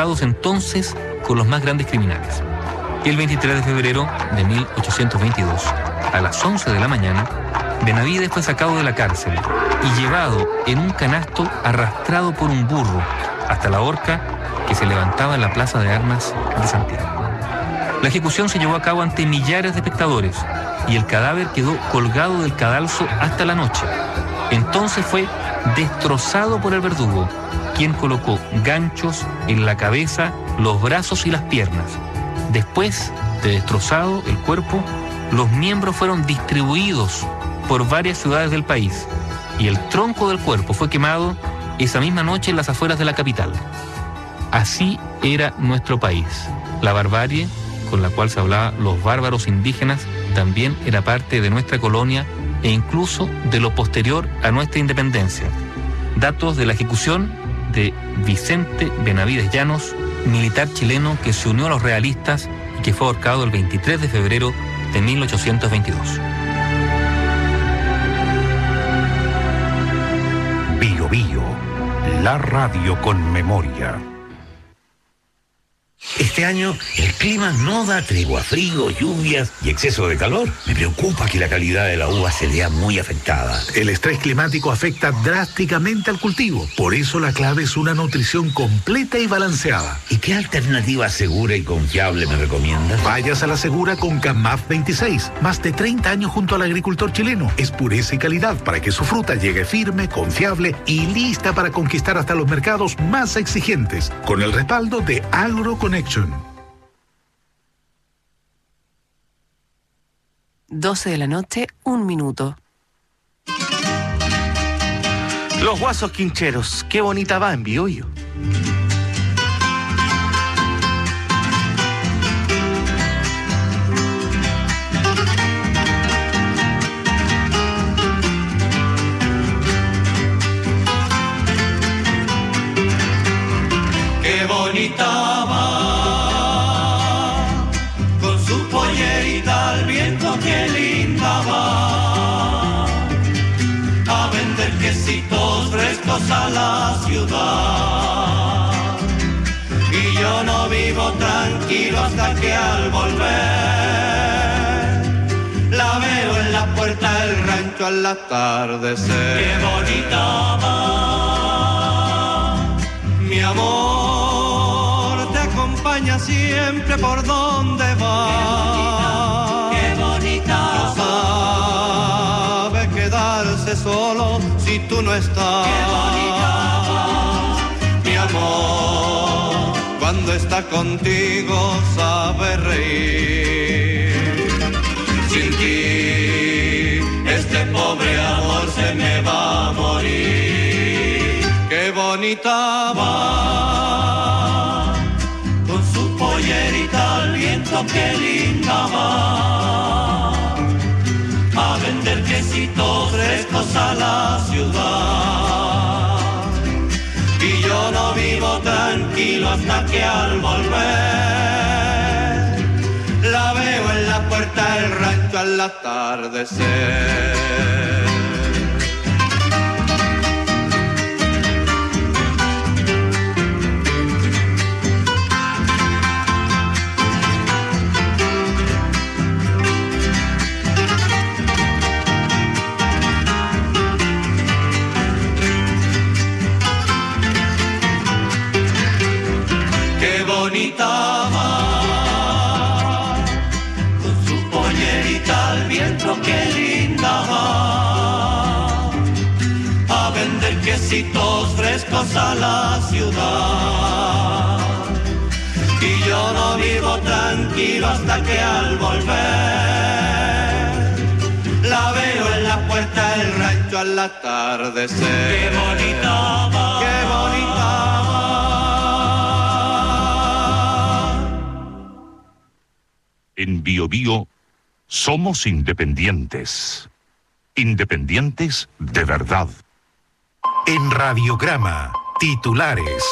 cruzados entonces con los más grandes criminales. Y el 23 de febrero de 1822, a las 11 de la mañana, Benavides fue sacado de la cárcel y llevado en un canasto arrastrado por un burro hasta la horca que se levantaba en la Plaza de Armas de Santiago. La ejecución se llevó a cabo ante millares de espectadores y el cadáver quedó colgado del cadalso hasta la noche. Entonces fue destrozado por el verdugo, quien colocó ganchos en la cabeza, los brazos y las piernas. Después de destrozado el cuerpo, los miembros fueron distribuidos por varias ciudades del país y el tronco del cuerpo fue quemado esa misma noche en las afueras de la capital. Así era nuestro país. La barbarie con la cual se hablaba los bárbaros indígenas también era parte de nuestra colonia e incluso de lo posterior a nuestra independencia. Datos de la ejecución de Vicente Benavides Llanos, militar chileno que se unió a los realistas y que fue ahorcado el 23 de febrero de 1822. Bío Bío, la radio con memoria. Este año el clima no da tregua, frío, lluvias y exceso de calor. Me preocupa que la calidad de la uva se vea muy afectada. El estrés climático afecta drásticamente al cultivo. Por eso la clave es una nutrición completa y balanceada. ¿Y qué alternativa segura y confiable me recomiendas? Vayas a la segura con CAMAF 26. Más de 30 años junto al agricultor chileno. Es pureza y calidad para que su fruta llegue firme, confiable y lista para conquistar hasta los mercados más exigentes. Con el respaldo de AgroConnection. 12 de la noche, 1 minuto. Los Guasos Quincheros, qué bonita va en Bío Bío. Qué bonita va, con su pollerita al viento, qué linda va, a vender quesitos frescos a la ciudad. Y yo no vivo tranquilo hasta que al volver la veo en la puerta del rancho al atardecer. Qué bonita va, mi amor, te acompaña siempre por donde va. Qué bonita, no sabe quedarse solo si tú no estás. Qué bonita va, mi amor, cuando está contigo sabe reír. Sin ti este pobre amor se me va a morir. Qué bonita va, con su pollerita al viento, qué linda va, a vender quesitos frescos a la ciudad. Y yo no vivo tranquilo hasta que al volver la veo en la puerta del rancho al atardecer. Bonita va, con su pollerita al viento, qué linda va, a vender quesitos frescos a la ciudad. Y yo no vivo tranquilo hasta que al volver la veo en la puerta del rancho al atardecer. Qué bonita va, qué bonita va. En Bío Bío somos independientes. Independientes de verdad. En Radiograma, titulares.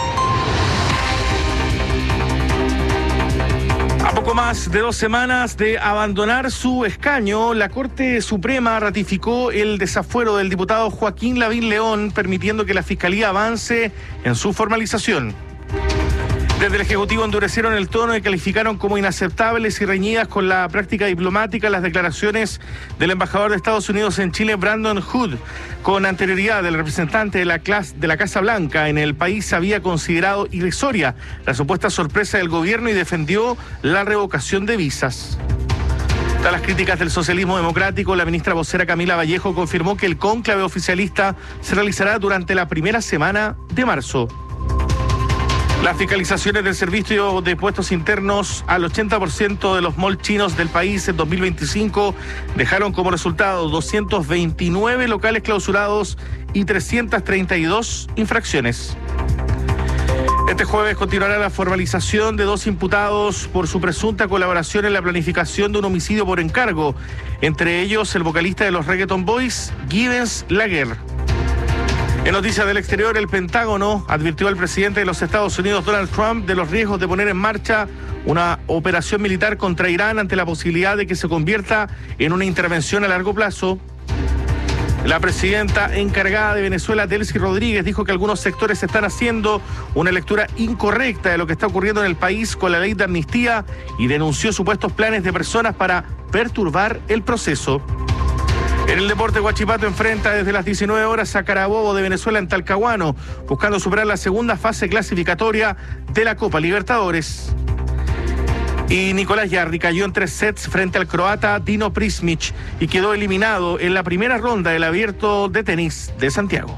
A poco más de 2 semanas de abandonar su escaño, la Corte Suprema ratificó el desafuero del diputado Joaquín Lavín León, permitiendo que la Fiscalía avance en su formalización. Desde el Ejecutivo endurecieron el tono y calificaron como inaceptables y reñidas con la práctica diplomática las declaraciones del embajador de Estados Unidos en Chile, Brandon Hood. Con anterioridad, el representante de la Casa Blanca en el país había considerado irrisoria la supuesta sorpresa del gobierno y defendió la revocación de visas. Tras las críticas del socialismo democrático, la ministra vocera Camila Vallejo confirmó que el cónclave oficialista se realizará durante la primera semana de marzo. Las fiscalizaciones del servicio de puestos internos al 80% de los malls chinos del país en 2025 dejaron como resultado 229 locales clausurados y 332 infracciones. Este jueves continuará la formalización de 2 imputados por su presunta colaboración en la planificación de un homicidio por encargo, entre ellos el vocalista de los Reggaeton Boys, Gibbons Laguerre. En noticias del exterior, el Pentágono advirtió al presidente de los Estados Unidos, Donald Trump, de los riesgos de poner en marcha una operación militar contra Irán ante la posibilidad de que se convierta en una intervención a largo plazo. La presidenta encargada de Venezuela, Delcy Rodríguez, dijo que algunos sectores están haciendo una lectura incorrecta de lo que está ocurriendo en el país con la ley de amnistía y denunció supuestos planes de personas para perturbar el proceso. En el deporte, Huachipato enfrenta desde las 19 horas a Carabobo de Venezuela en Talcahuano, buscando superar la segunda fase clasificatoria de la Copa Libertadores. Y Nicolás Jarry cayó en 3 sets frente al croata Dino Prismic y quedó eliminado en la primera ronda del Abierto de Tenis de Santiago.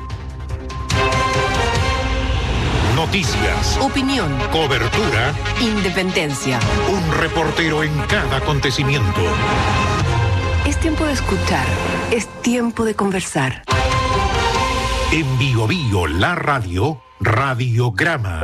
Noticias, Opinión, cobertura, independencia. un reportero en cada acontecimiento. Es tiempo de escuchar, es tiempo de conversar. En Bio Bio, la radio, Radiograma.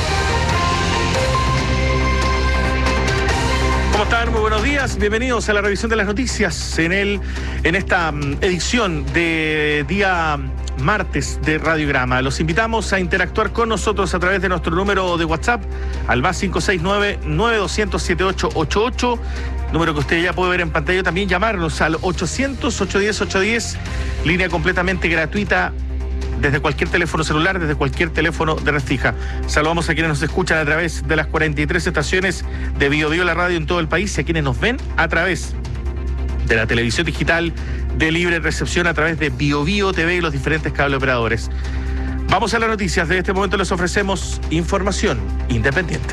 ¿Cómo están? Muy buenos días. Bienvenidos a la revisión de las noticias en esta edición de día martes de Radiograma. Los invitamos a interactuar con nosotros a través de nuestro número de WhatsApp al más 569-9200-7888, número que usted ya puede ver en pantalla. También llamarnos al 800-810-810, línea completamente gratuita desde cualquier teléfono celular, desde cualquier teléfono de red fija. Saludamos a quienes nos escuchan a través de las 43 estaciones de Bio Bio, la radio en todo el país, y a quienes nos ven a través de la televisión digital de libre recepción a través de Bio Bio TV y los diferentes cable operadores. Vamos a las noticias. De este momento les ofrecemos información independiente.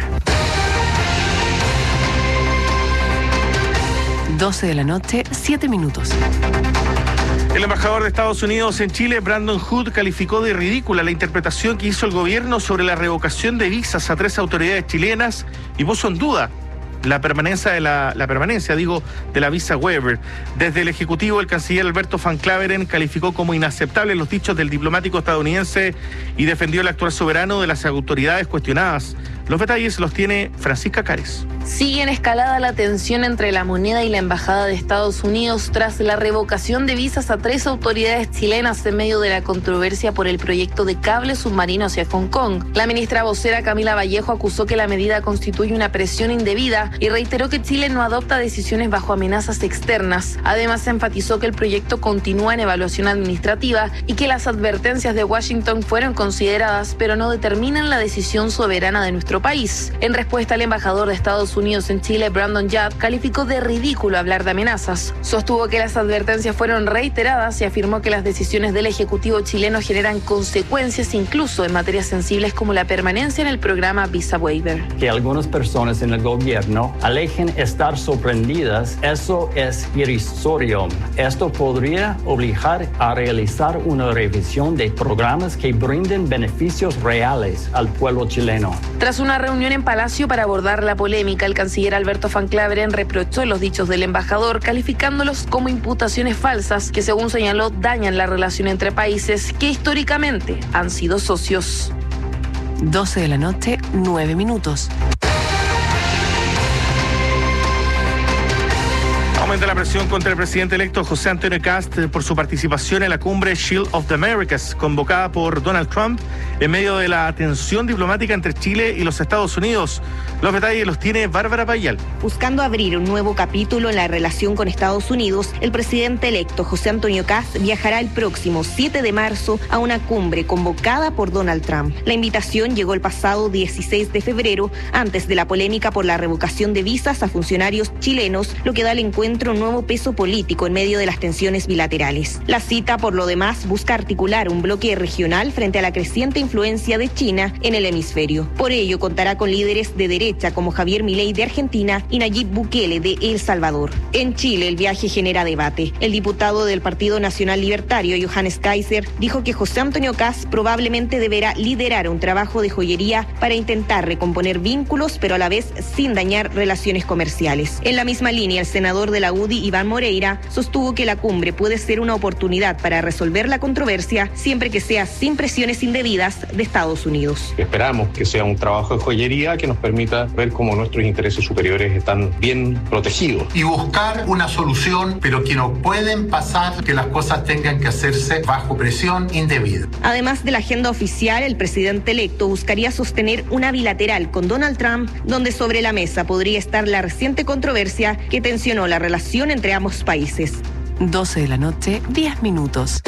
12 de la noche, 7 minutos. El embajador de Estados Unidos en Chile, Brandon Hood, calificó de ridícula la interpretación que hizo el gobierno sobre la revocación de visas a 3 autoridades chilenas y puso en duda la permanencia de la visa waiver. Desde el Ejecutivo, el canciller Alberto Van Claveren calificó como inaceptables los dichos del diplomático estadounidense y defendió el actuar soberano de las autoridades cuestionadas. Los detalles los tiene Francisca Cares. Sigue en escalada la tensión entre la moneda y la Embajada de Estados Unidos tras la revocación de visas a 3 autoridades chilenas en medio de la controversia por el proyecto de cable submarino hacia Hong Kong. La ministra vocera Camila Vallejo acusó que la medida constituye una presión indebida y reiteró que Chile no adopta decisiones bajo amenazas externas. Además, enfatizó que el proyecto continúa en evaluación administrativa y que las advertencias de Washington fueron consideradas, pero no determinan la decisión soberana de nuestro país. En respuesta, el embajador de Estados Unidos en Chile, Brandon Judd, calificó de ridículo hablar de amenazas. Sostuvo que las advertencias fueron reiteradas y afirmó que las decisiones del Ejecutivo chileno generan consecuencias incluso en materias sensibles como la permanencia en el programa Visa Waiver. Que algunas personas en el gobierno alejen estar sorprendidas, eso es irrisorio. Esto podría obligar a realizar una revisión de programas que brinden beneficios reales al pueblo chileno. Tras una reunión en Palacio para abordar la polémica, el canciller Alberto Van Claveren reprochó los dichos del embajador, calificándolos como imputaciones falsas que, según señaló, dañan la relación entre países que históricamente han sido socios. 12 de la noche, 9 minutos. Aumenta la presión contra el presidente electo José Antonio Kast por su participación en la cumbre Shield of the Americas, convocada por Donald Trump en medio de la tensión diplomática entre Chile y los Estados Unidos. Los detalles los tiene Bárbara Payal. Buscando abrir un nuevo capítulo en la relación con Estados Unidos, el presidente electo José Antonio Kast viajará el próximo 7 de marzo a una cumbre convocada por Donald Trump. La invitación llegó el pasado 16 de febrero, antes de la polémica por la revocación de visas a funcionarios chilenos, lo que da al encuentro un nuevo peso político en medio de las tensiones bilaterales. La cita, por lo demás, busca articular un bloque regional frente a la creciente influencia de China en el hemisferio. Por ello, contará con líderes de derecha como Javier Milei de Argentina y Nayib Bukele de El Salvador. En Chile, el viaje genera debate. El diputado del Partido Nacional Libertario, Johannes Kaiser, dijo que José Antonio Kast probablemente deberá liderar un trabajo de joyería para intentar recomponer vínculos, pero a la vez sin dañar relaciones comerciales. En la misma línea, el senador de la UDI, Iván Moreira, sostuvo que la cumbre puede ser una oportunidad para resolver la controversia siempre que sea sin presiones indebidas de Estados Unidos. Esperamos que sea un trabajo de joyería que nos permita ver cómo nuestros intereses superiores están bien protegidos. Y buscar una solución, pero que no pueden pasar que las cosas tengan que hacerse bajo presión indebida. Además de la agenda oficial, el presidente electo buscaría sostener una bilateral con Donald Trump, donde sobre la mesa podría estar la reciente controversia que tensionó la relación entre ambos países. 12 de la noche, 10 minutos.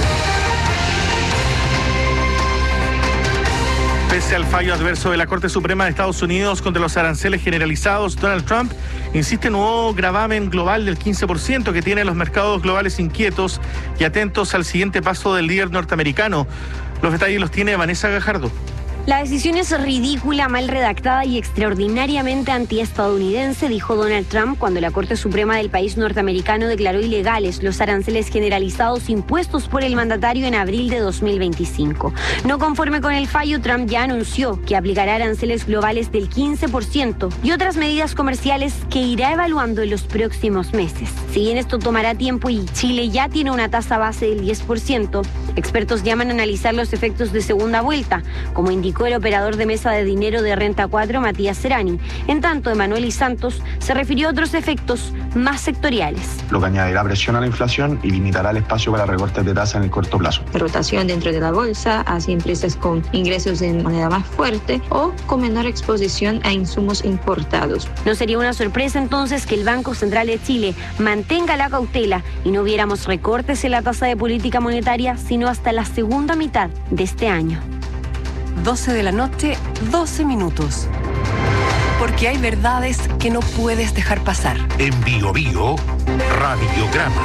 Pese al fallo adverso de la Corte Suprema de Estados Unidos contra los aranceles generalizados, Donald Trump insiste en un nuevo gravamen global del 15% que tiene los mercados globales inquietos y atentos al siguiente paso del líder norteamericano. Los detalles los tiene Vanessa Gajardo. La decisión es ridícula, mal redactada y extraordinariamente antiestadounidense, dijo Donald Trump cuando la Corte Suprema del país norteamericano declaró ilegales los aranceles generalizados impuestos por el mandatario en abril de 2025. No conforme con el fallo, Trump ya anunció que aplicará aranceles globales del 15% y otras medidas comerciales que irá evaluando en los próximos meses. Si bien esto tomará tiempo y Chile ya tiene una tasa base del 10%, expertos llaman a analizar los efectos de segunda vuelta, como indicó el operador de mesa de dinero de Renta 4, Matías Serrani. En tanto, Emanuel y Santos se refirió a otros efectos más sectoriales. Lo que añadirá presión a la inflación y limitará el espacio para recortes de tasa en el corto plazo. Rotación dentro de la bolsa hacia empresas con ingresos en moneda más fuerte o con menor exposición a insumos importados. No sería una sorpresa entonces que el Banco Central de Chile mantenga la cautela y no viéramos recortes en la tasa de política monetaria sino hasta la segunda mitad de este año. 12 de la noche, 12 minutos. Porque hay verdades que no puedes dejar pasar. En Bio Bio, Radiograma.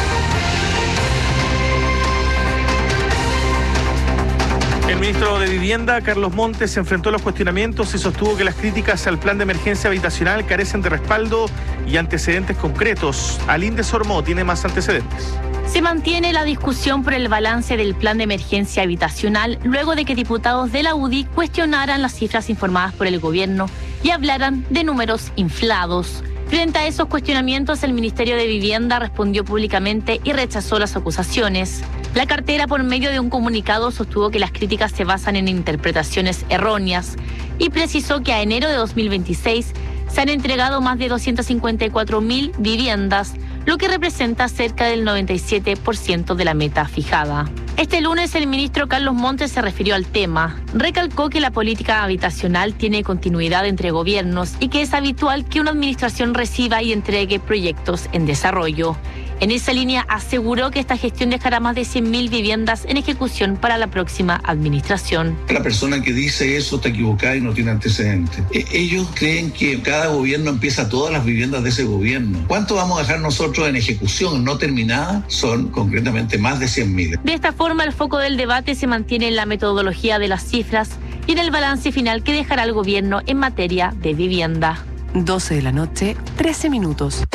El ministro de Vivienda, Carlos Montes, se enfrentó a los cuestionamientos y sostuvo que las críticas al plan de emergencia habitacional carecen de respaldo y antecedentes concretos. Aline Desormeaux tiene más antecedentes. Se mantiene la discusión por el balance del plan de emergencia habitacional luego de que diputados de la UDI cuestionaran las cifras informadas por el gobierno y hablaran de números inflados. Frente a esos cuestionamientos, el Ministerio de Vivienda respondió públicamente y rechazó las acusaciones. La cartera, por medio de un comunicado, sostuvo que las críticas se basan en interpretaciones erróneas y precisó que a enero de 2026 se han entregado más de 254.000 viviendas, lo que representa cerca del 97% de la meta fijada. Este lunes el ministro Carlos Montes se refirió al tema. Recalcó que la política habitacional tiene continuidad entre gobiernos y que es habitual que una administración reciba y entregue proyectos en desarrollo. En esa línea aseguró que esta gestión dejará más de 100.000 viviendas en ejecución para la próxima administración. La persona que dice eso está equivocada y no tiene antecedentes. Ellos creen que cada gobierno empieza todas las viviendas de ese gobierno. ¿Cuánto vamos a dejar nosotros en ejecución no terminada? Son concretamente más de 100.000. De esta forma, el foco del debate se mantiene en la metodología de las cifras y en el balance final que dejará el gobierno en materia de vivienda. 12 de la noche, 13 minutos.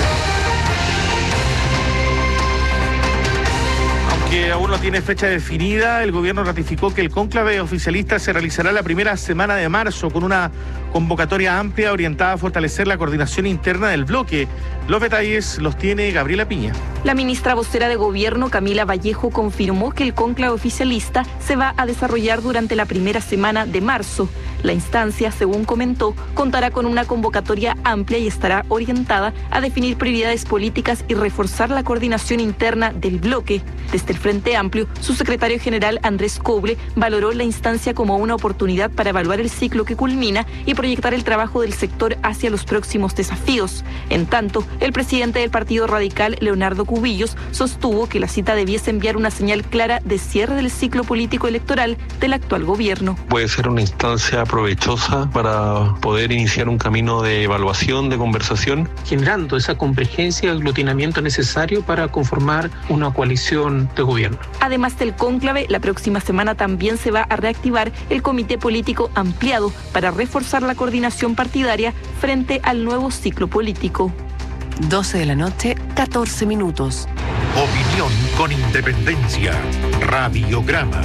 Que aún no tiene fecha definida, el gobierno ratificó que el cónclave oficialista se realizará la primera semana de marzo con una convocatoria amplia orientada a fortalecer la coordinación interna del bloque. Los detalles los tiene Gabriela Piña. La ministra vocera de Gobierno, Camila Vallejo, confirmó que el cónclave oficialista se va a desarrollar durante la primera semana de marzo. La instancia, según comentó, contará con una convocatoria amplia y estará orientada a definir prioridades políticas y reforzar la coordinación interna del bloque. Desde el Frente Amplio, su secretario general Andrés Coble valoró la instancia como una oportunidad para evaluar el ciclo que culmina y proyectar el trabajo del sector hacia los próximos desafíos. En tanto, el presidente del Partido Radical, Leonardo Cubillos, sostuvo que la cita debiese enviar una señal clara de cierre del ciclo político electoral del actual gobierno. Puede ser una instancia provechosa para poder iniciar un camino de evaluación, de conversación, generando esa convergencia y aglutinamiento necesario para conformar una coalición de gobierno. Además del cónclave, la próxima semana también se va a reactivar el comité político ampliado para reforzar la coordinación partidaria frente al nuevo ciclo político. 12 de la noche, 14 minutos. Opinión con independencia. Radiograma.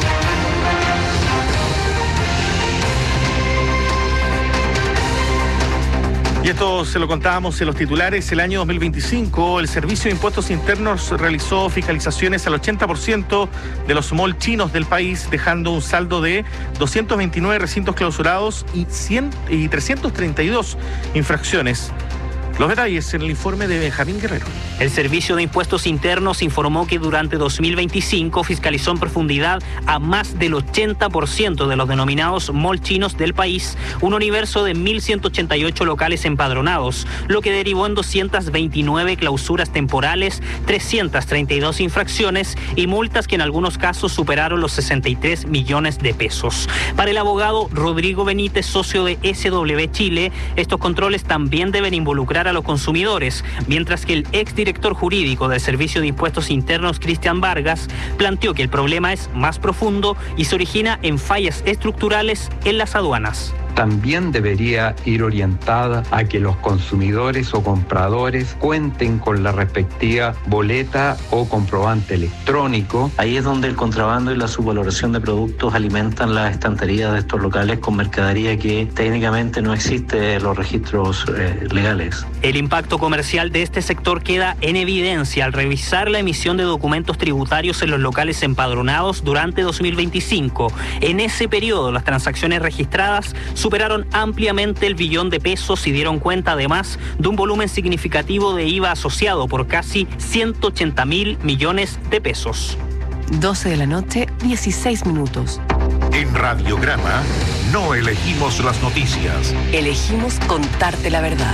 Y esto se lo contábamos en los titulares. El año 2025, el Servicio de Impuestos Internos realizó fiscalizaciones al 80% de los mall chinos del país, dejando un saldo de 229 recintos clausurados y 332 infracciones. Los detalles en el informe de Benjamín Guerrero. El Servicio de Impuestos Internos informó que durante 2025 fiscalizó en profundidad a más del 80% de los denominados mall chinos del país, un universo de 1.188 locales empadronados, lo que derivó en 229 clausuras temporales, 332 infracciones y multas que en algunos casos superaron los 63 millones de pesos. Para el abogado Rodrigo Benítez, socio de SW Chile, estos controles también deben involucrar a los consumidores, mientras que el exdirector jurídico del Servicio de Impuestos Internos, Cristian Vargas, planteó que el problema es más profundo y se origina en fallas estructurales en las aduanas. También debería ir orientada a que los consumidores o compradores cuenten con la respectiva boleta o comprobante electrónico. Ahí es donde el contrabando y la subvaloración de productos alimentan las estanterías de estos locales con mercadería que técnicamente no existe en los registros legales. El impacto comercial de este sector queda en evidencia al revisar la emisión de documentos tributarios en los locales empadronados durante 2025. En ese periodo, las transacciones registradas superaron ampliamente el billón de pesos y dieron cuenta además de un volumen significativo de IVA asociado por casi 180.000 millones de pesos. 12 de la noche, 16 minutos. En Radiograma no elegimos las noticias. Elegimos contarte la verdad.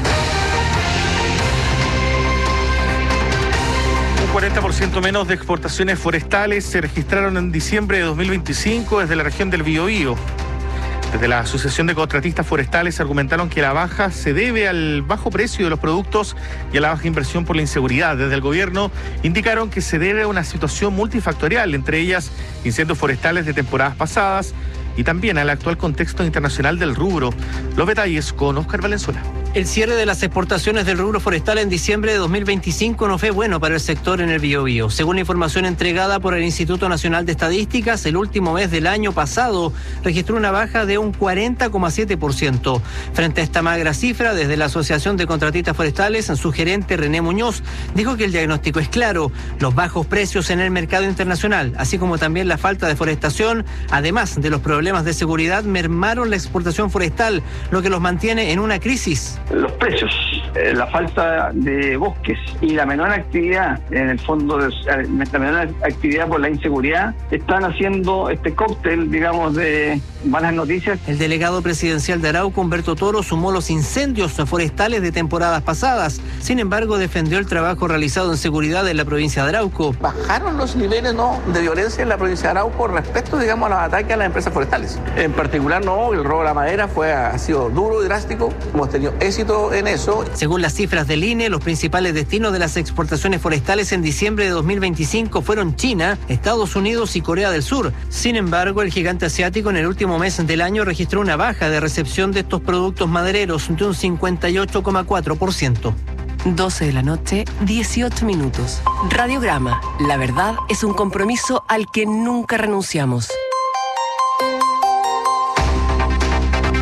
Un 40% menos de exportaciones forestales se registraron en diciembre de 2025 desde la región del Biobío. Desde la Asociación de Contratistas Forestales argumentaron que la baja se debe al bajo precio de los productos y a la baja inversión por la inseguridad. Desde el gobierno indicaron que se debe a una situación multifactorial, entre ellas incendios forestales de temporadas pasadas y también al actual contexto internacional del rubro. Los detalles con Óscar Valenzuela. El cierre de las exportaciones del rubro forestal en diciembre de 2025 no fue bueno para el sector en el Biobío. Según la información entregada por el Instituto Nacional de Estadísticas, el último mes del año pasado registró una baja de un 40,7%. Frente a esta magra cifra, desde la Asociación de Contratistas Forestales, su gerente René Muñoz dijo que el diagnóstico es claro: los bajos precios en el mercado internacional, así como también la falta de forestación, además de los problemas de seguridad, mermaron la exportación forestal, lo que los mantiene en una crisis. Los precios, la falta de bosques y la menor actividad, en el fondo, la menor actividad por la inseguridad, están haciendo este cóctel, digamos, de malas noticias. El delegado presidencial de Arauco, Humberto Toro, sumó los incendios forestales de temporadas pasadas. Sin embargo, defendió el trabajo realizado en seguridad en la provincia de Arauco. Bajaron los niveles de violencia en la provincia de Arauco respecto, digamos, a los ataques a las empresas forestales. En particular, el robo de la madera ha sido duro y drástico. Hemos tenido éxito en eso. Según las cifras del INE, los principales destinos de las exportaciones forestales en diciembre de 2025 fueron China, Estados Unidos y Corea del Sur. Sin embargo, el gigante asiático en el último mes del año registró una baja de recepción de estos productos madereros de un 58,4%. 12 de la noche, 18 minutos. Radiograma. La verdad es un compromiso al que nunca renunciamos.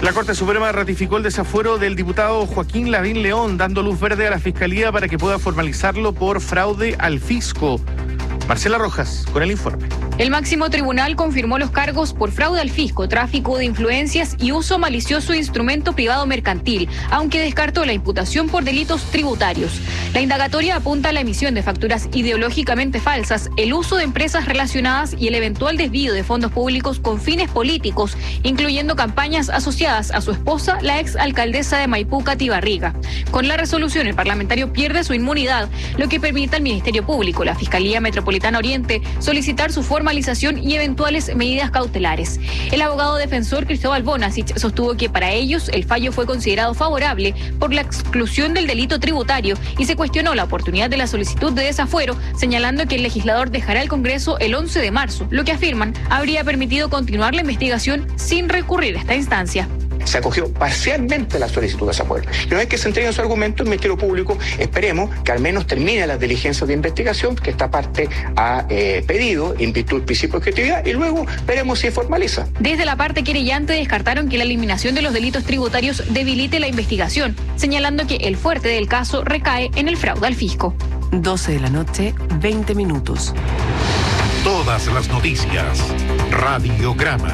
La Corte Suprema ratificó el desafuero del diputado Joaquín Lavín León, dando luz verde a la Fiscalía para que pueda formalizarlo por fraude al fisco. Marcela Rojas, con el informe. El máximo tribunal confirmó los cargos por fraude al fisco, tráfico de influencias y uso malicioso de instrumento privado mercantil, aunque descartó la imputación por delitos tributarios. La indagatoria apunta a la emisión de facturas ideológicamente falsas, el uso de empresas relacionadas y el eventual desvío de fondos públicos con fines políticos, incluyendo campañas asociadas a su esposa, la ex alcaldesa de Maipú, Katy Barriga. Con la resolución, el parlamentario pierde su inmunidad, lo que permite al Ministerio Público, la Fiscalía Metropolitana Oriente, solicitar su formalización y eventuales medidas cautelares. El abogado defensor Cristóbal Bonasich sostuvo que para ellos el fallo fue considerado favorable por la exclusión del delito tributario y se cuestionó la oportunidad de la solicitud de desafuero, señalando que el legislador dejará el Congreso el 11 de marzo, lo que afirman habría permitido continuar la investigación sin recurrir a esta instancia. Se acogió parcialmente la solicitud de desafuero. Y una vez que se entreguen su argumento, el Ministerio Público esperemos que al menos termine las diligencias de investigación que esta parte ha pedido en virtud del principio de objetividad y luego veremos si formaliza. Desde la parte querellante descartaron que la eliminación de los delitos tributarios debilite la investigación, señalando que el fuerte del caso recae en el fraude al fisco. 12 de la noche, 20 minutos. Todas las noticias. Radiograma.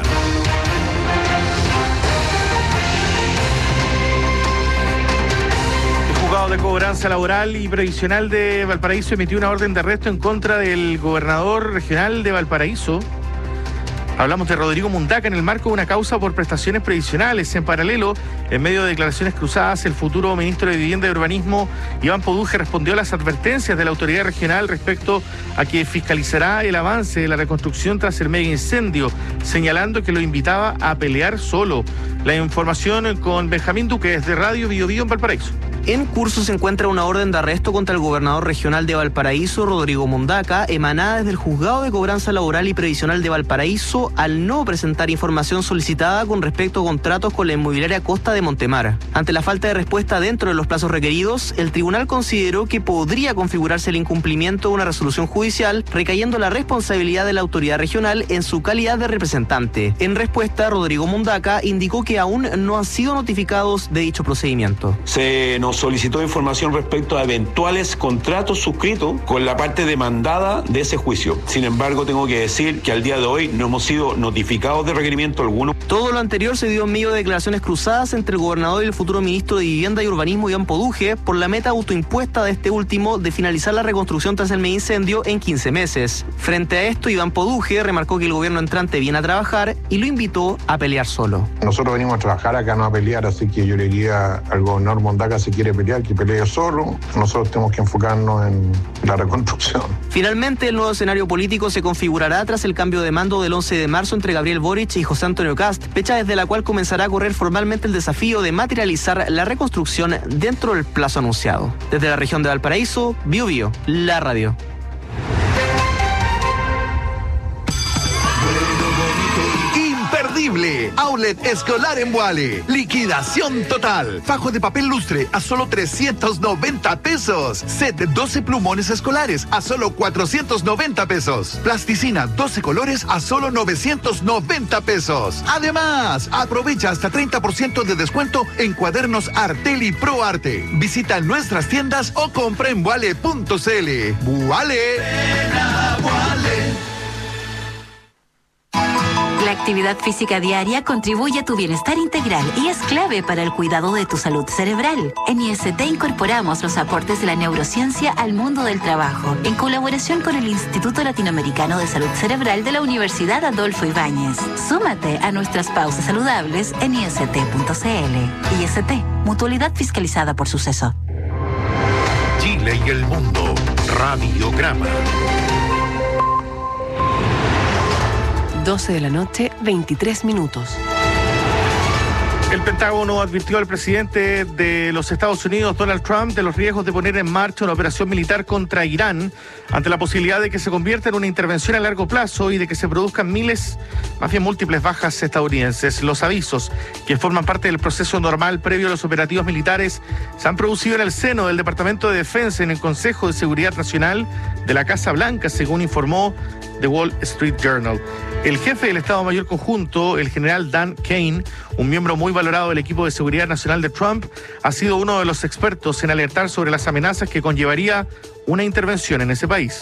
El juzgado de cobranza laboral y previsional de Valparaíso emitió una orden de arresto en contra del gobernador regional de Valparaíso. Hablamos de Rodrigo Mundaca en el marco de una causa por prestaciones previsionales. En paralelo, en medio de declaraciones cruzadas, el futuro ministro de Vivienda y Urbanismo, Iván Poduje, respondió a las advertencias de la autoridad regional respecto a que fiscalizará el avance de la reconstrucción tras el mega incendio, señalando que lo invitaba a pelear solo. La información con Benjamín Duque desde Radio Bio Bio en Valparaíso. En curso se encuentra una orden de arresto contra el gobernador regional de Valparaíso, Rodrigo Mundaca, emanada desde el Juzgado de Cobranza Laboral y Previsional de Valparaíso al no presentar información solicitada con respecto a contratos con la inmobiliaria Costa de Montemar. Ante la falta de respuesta dentro de los plazos requeridos, el tribunal consideró que podría configurarse el incumplimiento de una resolución judicial, recayendo la responsabilidad de la autoridad regional en su calidad de representante. En respuesta, Rodrigo Mundaca indicó que aún no han sido notificados de dicho procedimiento. Se nos solicitó información respecto a eventuales contratos suscritos con la parte demandada de ese juicio. Sin embargo, tengo que decir que al día de hoy no hemos sido notificados de requerimiento alguno. Todo lo anterior se dio en medio de declaraciones cruzadas entre el gobernador y el futuro ministro de Vivienda y Urbanismo, Iván Poduje, por la meta autoimpuesta de este último de finalizar la reconstrucción tras el mega incendio en 15 meses. Frente a esto, Iván Poduje remarcó que el gobierno entrante viene a trabajar y lo invitó a pelear solo. Nosotros venimos a trabajar acá, no a pelear, así que yo le diría al gobernador Mundaca, si quiere pelear, que pelee solo. Nosotros tenemos que enfocarnos en la reconstrucción. Finalmente, el nuevo escenario político se configurará tras el cambio de mando del 11 de marzo entre Gabriel Boric y José Antonio Kast, fecha desde la cual comenzará a correr formalmente el desafío de materializar la reconstrucción dentro del plazo anunciado. Desde la región de Valparaíso, Bio Bio, la radio. Outlet Escolar en Boale. Liquidación total. Fajo de papel lustre a solo 390 pesos. Set de 12 plumones escolares a solo 490 pesos. Plasticina 12 colores a solo 990 pesos. Además, aprovecha hasta 30% de descuento en cuadernos Artel y Pro Arte. Visita nuestras tiendas o compra en boale.cl. Boale. La actividad física diaria contribuye a tu bienestar integral y es clave para el cuidado de tu salud cerebral. En IST incorporamos los aportes de la neurociencia al mundo del trabajo, en colaboración con el Instituto Latinoamericano de Salud Cerebral de la Universidad Adolfo Ibáñez. Súmate a nuestras pausas saludables en ist.cl. IST, mutualidad fiscalizada por Suceso. Chile y el mundo. Radiograma. 12 de la noche, 23 minutos. El Pentágono advirtió al presidente de los Estados Unidos, Donald Trump, de los riesgos de poner en marcha una operación militar contra Irán ante la posibilidad de que se convierta en una intervención a largo plazo y de que se produzcan múltiples bajas estadounidenses. Los avisos, que forman parte del proceso normal previo a los operativos militares, se han producido en el seno del Departamento de Defensa en el Consejo de Seguridad Nacional de la Casa Blanca, según informó The Wall Street Journal. El jefe del Estado Mayor Conjunto, el general Dan Kane, un miembro muy valorado del equipo de seguridad nacional de Trump, ha sido uno de los expertos en alertar sobre las amenazas que conllevaría una intervención en ese país.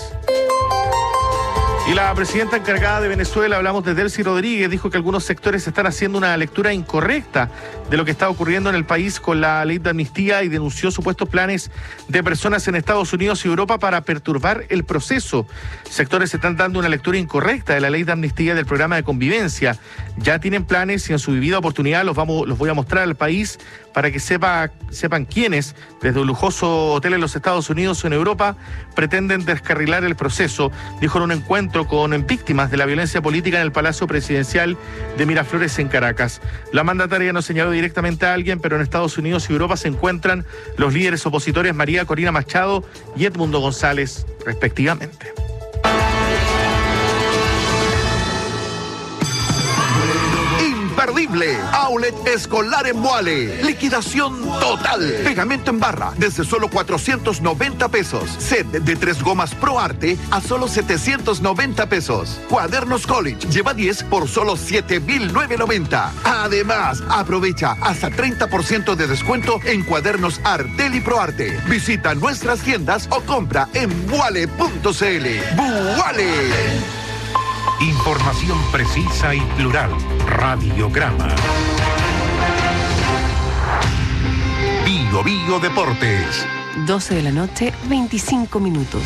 Y la presidenta encargada de Venezuela, hablamos de Delcy Rodríguez, dijo que algunos sectores están haciendo una lectura incorrecta de lo que está ocurriendo en el país con la ley de amnistía y denunció supuestos planes de personas en Estados Unidos y Europa para perturbar el proceso. Sectores están dando una lectura incorrecta de la ley de amnistía y del programa de convivencia. Ya tienen planes y en su vivida oportunidad los voy a mostrar al país para que sepan quiénes, desde un lujoso hotel en los Estados Unidos o en Europa, pretenden descarrilar el proceso, dijo en un encuentro con víctimas de la violencia política en el Palacio Presidencial de Miraflores en Caracas. La mandataria no señaló directamente a alguien, pero en Estados Unidos y Europa se encuentran los líderes opositores María Corina Machado y Edmundo González, respectivamente. Imperdible. Outlet Escolar en Muale. Liquidación total. Pegamento en barra desde solo 490 pesos. Set de 3 gomas Pro Arte a solo 790 pesos. Cuadernos College lleva 10 por solo 7,990. Además, aprovecha hasta 30% de descuento en cuadernos Artel y Pro Arte. Visita nuestras tiendas o compra en Muale.cl. ¡Muale! Información precisa y plural. Radiograma. Bio Deportes. 12 de la noche, 25 minutos.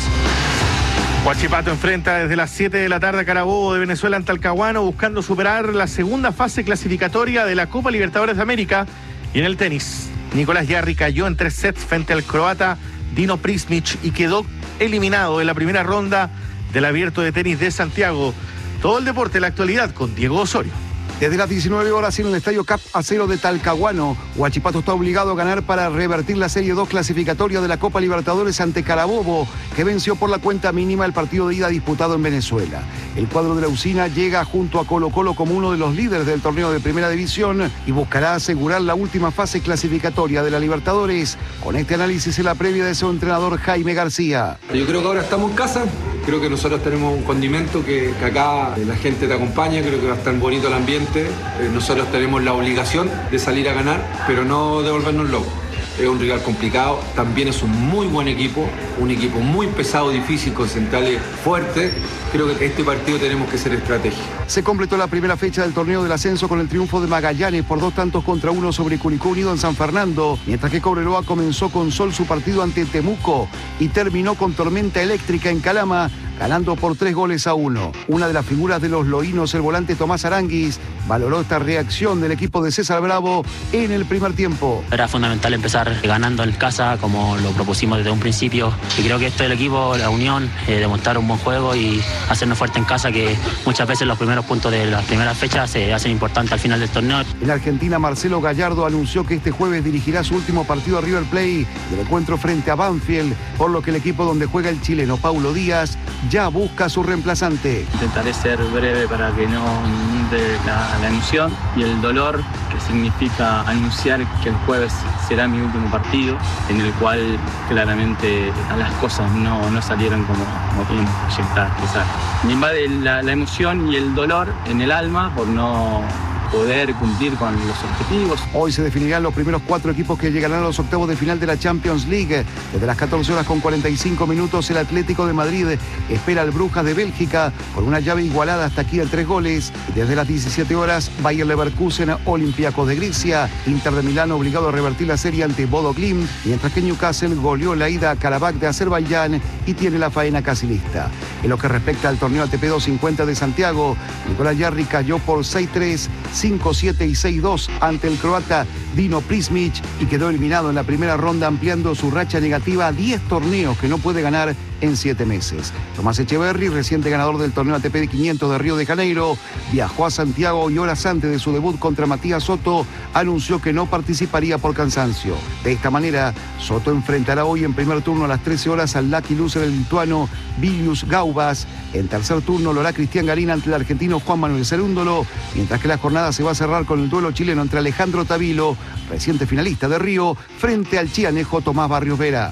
Huachipato enfrenta desde las 7 de la tarde a Carabobo de Venezuela en Talcahuano, buscando superar la segunda fase clasificatoria de la Copa Libertadores de América. Y en el tenis, Nicolás Jarry cayó en 3 sets frente al croata Dino Prismic y quedó eliminado en la primera ronda del Abierto de Tenis de Santiago. Todo el deporte, la actualidad con Diego Osorio. Desde las 19 horas en el Estadio Cap Acero de Talcahuano, Huachipato está obligado a ganar para revertir la Serie 2 clasificatoria de la Copa Libertadores ante Carabobo, que venció por la cuenta mínima el partido de ida disputado en Venezuela. El cuadro de la Usina llega junto a Colo-Colo como uno de los líderes del torneo de Primera División y buscará asegurar la última fase clasificatoria de la Libertadores. Con este análisis en la previa de su entrenador Jaime García. Yo creo que ahora estamos en casa, creo que nosotros tenemos un condimento que acá la gente te acompaña, creo que va a estar bonito el ambiente. Nosotros tenemos la obligación de salir a ganar, pero no devolvernos locos. Es un rival complicado, también es un muy buen equipo, un equipo muy pesado, difícil, con centrales fuertes. Creo que este partido tenemos que ser estrategia. Se completó la primera fecha del torneo del ascenso con el triunfo de Magallanes por 2-1 sobre Curicó Unido en San Fernando, mientras que Cobreloa comenzó con sol su partido ante Temuco y terminó con tormenta eléctrica en Calama, ganando por 3-1. Una de las figuras de los loínos, el volante Tomás Aranguis, valoró esta reacción del equipo de César Bravo en el primer tiempo. Era fundamental empezar ganando en casa, como lo propusimos desde un principio. Y creo que esto del equipo, la unión, demostrar un buen juego y hacernos fuerte en casa, que muchas veces los primeros puntos de las primeras fechas se hacen importantes al final del torneo. En Argentina, Marcelo Gallardo anunció que este jueves dirigirá su último partido a River Plate del encuentro frente a Banfield, por lo que el equipo donde juega el chileno Paulo Díaz ya busca a su reemplazante. Intentaré ser breve para que no inunde la emoción y el dolor, que significa anunciar que el jueves será mi último partido, en el cual claramente las cosas no salieron como pudimos proyectar, quizás. Me invade la emoción y el dolor en el alma por no poder cumplir con los objetivos. Hoy se definirán los primeros 4 equipos que llegarán a los octavos de final de la Champions League. Desde las 14 horas con 45 minutos, el Atlético de Madrid espera al Brujas de Bélgica con una llave igualada hasta aquí de 3 goles. Y desde las 17 horas, Bayer Leverkusen, Olympiacos de Grecia, Inter de Milán obligado a revertir la serie ante Bodo Glimt, mientras que Newcastle goleó la ida a Karabakh de Azerbaiyán y tiene la faena casi lista. En lo que respecta al torneo ATP 250 de Santiago, Nicolás Jarry cayó por 6-3, 5-7 y 6-2 ante el croata Dino Prismic y quedó eliminado en la primera ronda, ampliando su racha negativa a 10 torneos que no puede ganar en 7 meses. Tomás Echeverry, reciente ganador del torneo ATP de 500 de Río de Janeiro, viajó a Santiago y horas antes de su debut contra Matías Soto anunció que no participaría por cansancio. De esta manera, Soto enfrentará hoy en primer turno a las 13 horas al lucky loser el lituano Vilius Gaubas. En tercer turno lo hará Cristian Garín ante el argentino Juan Manuel Cerúndolo, mientras que la jornada se va a cerrar con el duelo chileno entre Alejandro Tavilo, reciente finalista de Río, frente al chianejo Tomás Barrios Vera.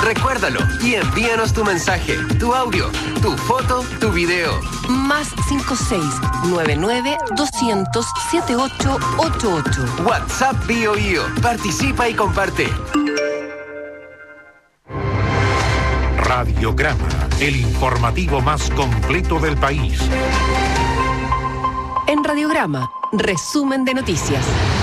Recuérdalo y envíanos tu mensaje, tu audio, tu foto, tu video. Más 56-99-200-7888. WhatsApp Bio Bio. Participa y comparte. Radiograma, el informativo más completo del país. En Radiograma, resumen de noticias.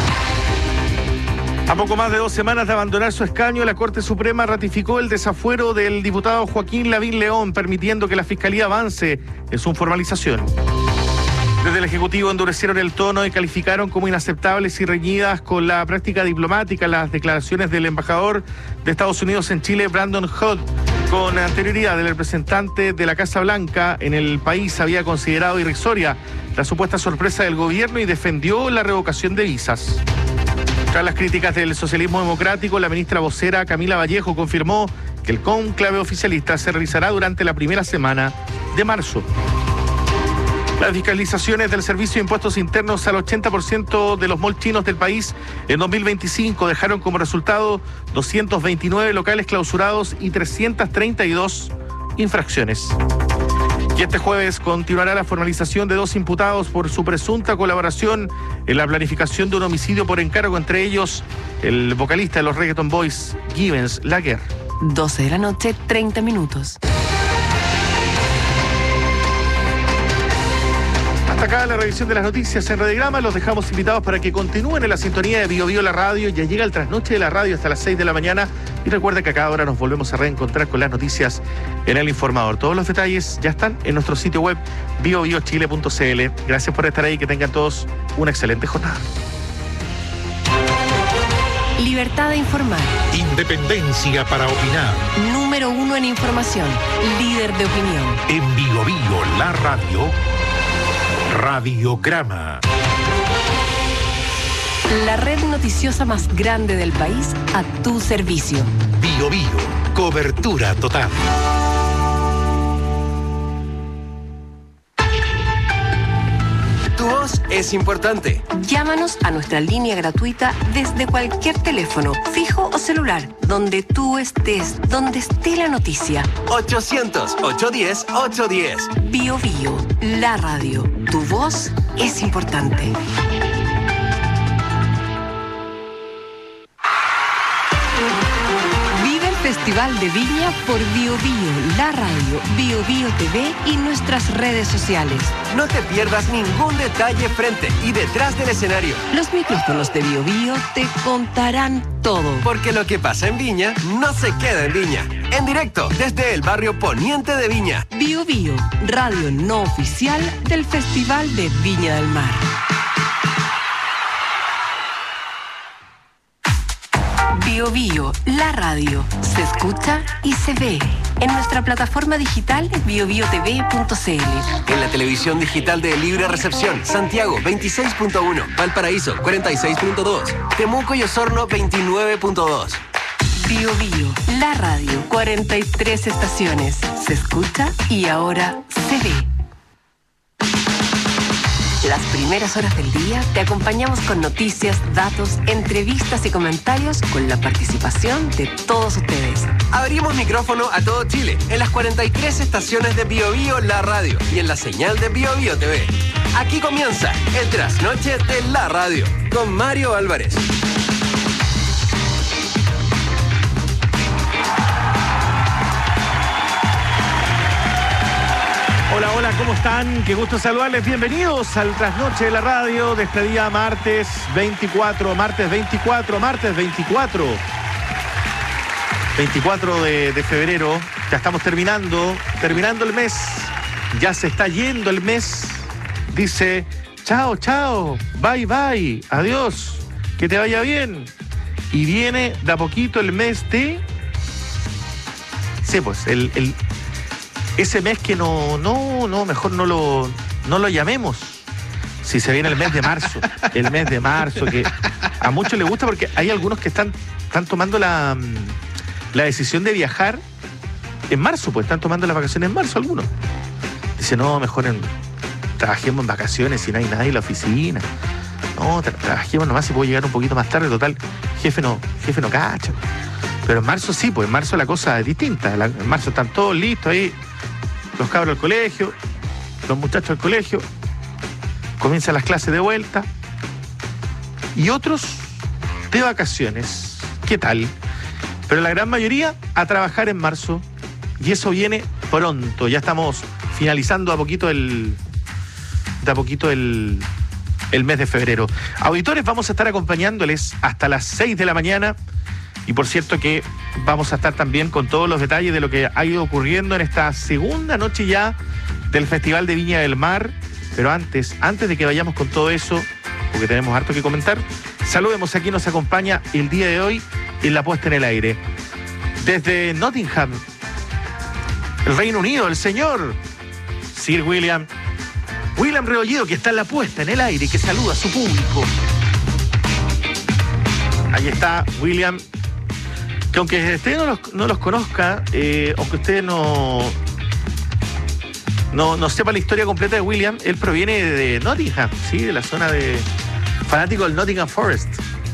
A poco más de 2 semanas de abandonar su escaño, la Corte Suprema ratificó el desafuero del diputado Joaquín Lavín León, permitiendo que la Fiscalía avance en su formalización. Desde el Ejecutivo endurecieron el tono y calificaron como inaceptables y reñidas con la práctica diplomática las declaraciones del embajador de Estados Unidos en Chile, Brandon Hood. Con anterioridad, el representante de la Casa Blanca en el país había considerado irrisoria la supuesta sorpresa del gobierno y defendió la revocación de visas. Tras las críticas del socialismo democrático, la ministra vocera Camila Vallejo confirmó que el cónclave oficialista se realizará durante la primera semana de marzo. Las fiscalizaciones del Servicio de Impuestos Internos al 80% de los malls chinos del país en 2025 dejaron como resultado 229 locales clausurados y 332 infracciones. Y este jueves continuará la formalización de 2 imputados por su presunta colaboración en la planificación de un homicidio por encargo, entre ellos el vocalista de los Reggaeton Boys, Gibbons Laguerre. 12 de la noche, 30 minutos. Hasta acá la revisión de las noticias en Radiograma. Los dejamos invitados para que continúen en la sintonía de Bio Bio la radio. Ya llega el trasnoche de la radio hasta las 6 de la mañana. Y recuerda que a cada hora nos volvemos a reencontrar con las noticias en El Informador. Todos los detalles ya están en nuestro sitio web biobiochile.cl. Gracias por estar ahí. Que tengan todos una excelente jornada. Libertad de informar. Independencia para opinar. Número 1 en información. Líder de opinión. En Bio Bio la radio. Radiograma. La red noticiosa más grande del país a tu servicio. Bio Bio, cobertura total. Tu voz es importante. Llámanos a nuestra línea gratuita desde cualquier teléfono, fijo o celular, donde tú estés, donde esté la noticia. 800-810-810. Bio Bio, la radio. Tu voz es importante. Vive el Festival de Viña por Bio Bio, la radio, Bio Bio TV y nuestras redes sociales. No te pierdas ningún detalle frente y detrás del escenario. Los micrófonos de Bio Bio te contarán todo. Porque lo que pasa en Viña no se queda en Viña. En directo desde el barrio poniente de Viña. Bio Bio, radio no oficial del Festival de Viña del Mar. Bio Bio, la radio, se escucha y se ve. En nuestra plataforma digital biobiotv.cl. En la televisión digital de Libre Recepción, Santiago 26.1, Valparaíso 46.2, Temuco y Osorno 29.2. Bio Bio, la radio, 43 estaciones. Se escucha y ahora se ve. Las primeras horas del día te acompañamos con noticias, datos, entrevistas y comentarios con la participación de todos ustedes. Abrimos micrófono a todo Chile en las 43 estaciones de Bio Bio la radio y en la señal de Bio Bio TV. Aquí comienza el trasnoche de la radio con Mario Álvarez. Hola, hola, ¿cómo están? Qué gusto saludarles. Bienvenidos al trasnoche de la radio de este día martes 24 de febrero. Ya estamos terminando el mes. Ya se está yendo el mes. Dice, chao, chao, bye, bye, adiós, que te vaya bien. Y viene de a poquito el mes de... Sí, pues, ese mes que mejor no lo llamemos. Si se viene el mes de marzo. El mes de marzo, que a muchos les gusta porque hay algunos que están tomando la decisión de viajar en marzo, pues están tomando las vacaciones en marzo algunos. Dicen, no, mejor trabajemos en vacaciones si no hay nadie en la oficina. No, trabajemos nomás si puedo llegar un poquito más tarde, total, jefe no cacha. Pero en marzo sí, pues en marzo la cosa es distinta. En marzo están todos listos ahí, los cabros al colegio, los muchachos al colegio, comienzan las clases de vuelta y otros de vacaciones. ¿Qué tal? Pero la gran mayoría a trabajar en marzo y eso viene pronto. Ya estamos finalizando a poquito el mes de febrero. Auditores, vamos a estar acompañándoles hasta las 6 de la mañana. Y por cierto que vamos a estar también con todos los detalles de lo que ha ido ocurriendo en esta segunda noche ya del Festival de Viña del Mar. Pero antes de que vayamos con todo eso, porque tenemos harto que comentar, saludemos a quien nos acompaña el día de hoy en la puesta en el aire. Desde Nottingham, el Reino Unido, el señor Sir William Rebolledo, que está en la puesta en el aire y que saluda a su público. Ahí está William, que aunque usted no los conozca, aunque usted no sepa la historia completa de William, él proviene de Nottingham, ¿sí? De la zona de fanático del Nottingham Forest.